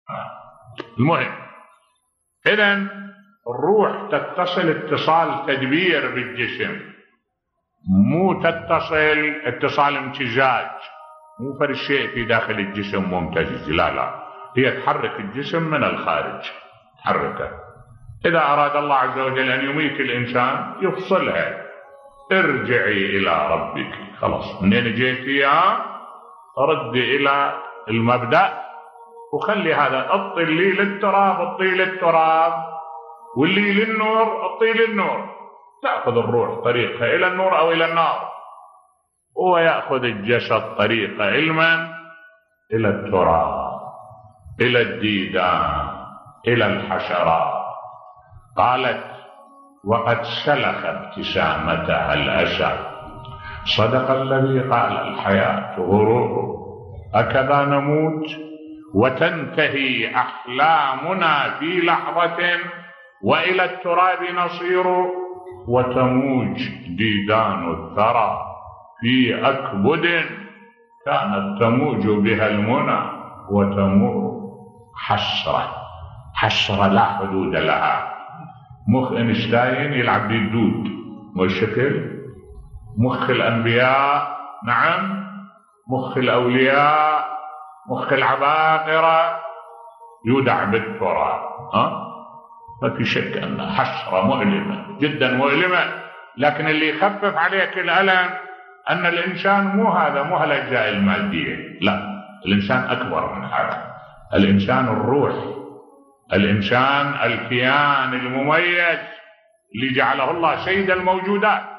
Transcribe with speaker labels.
Speaker 1: المهم، إذن الروح تتصل اتصال تدبير بالجسم، مو تتصل اتصال امتزاج، مو فرق شيء في داخل الجسم ممتزج، لا، هي تحرك الجسم من الخارج، تحركه. إذا أراد الله عز وجل أن يميت الإنسان يفصلها، ارجعي إلى ربك، خلاص منين جيتي ردي إلى المبدأ، وخلي هذا الطي اللي للتراب الطي للتراب، واللي للنور الطي للنور. تأخذ الروح طريقها إلى النور أو إلى النار، ويأخذ الجسد طريقه علما إلى التراب، إلى الديدان، إلى الحشرات. قالت: وقد سلخ ابتسامتها الأسى، صدق الذي قال الحياة غرور، أكذا نموت وتنتهي أحلامنا في لحظة، وإلى التراب نصير، وتموج ديدان الثرى في أكبد كانت تموج بها المنى وتمور. حسرة لا حدود لها. مخ إنشتاين يلعب بالدود والشكل، مخ الأنبياء نعم، مخ الأولياء، مخ العباقرة يودع بالتراب. ما في شك أنها حسرة مؤلمة جدا مؤلمة، لكن اللي يخفف عليك الألم أن الإنسان مو هالأجزاء المادية، لا، الإنسان أكبر من هذا. الإنسان الروح، الإنسان الكيان المميز اللي جعله الله سيد الموجودات.